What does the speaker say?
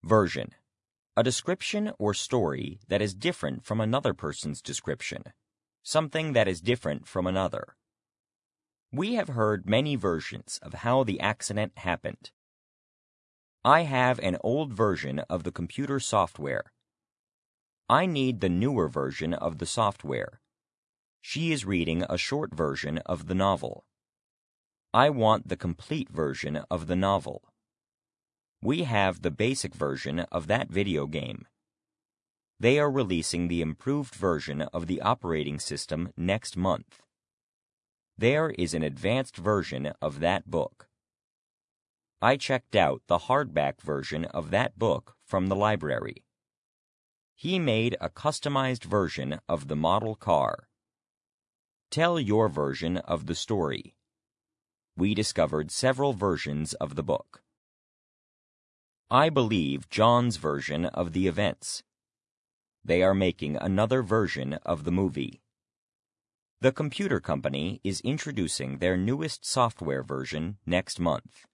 Version: a description or story that is different from another person's description, something that is different from another. We have heard many versions of how the accident happened. I have an old version of the computer software. I need the newer version of the software. She is reading a short version of the novel. I want the complete version of the novel. We have the basic version of that video game. They are releasing the improved version of the operating system next month. There is an advanced version of that book. I checked out the hardback version of that book from the library. He made a customized version of the model car. Tell your version of the story. We discovered several versions of the book. I believe John's version of the events. They are making another version of the movie. The computer company is introducing their newest software version next month.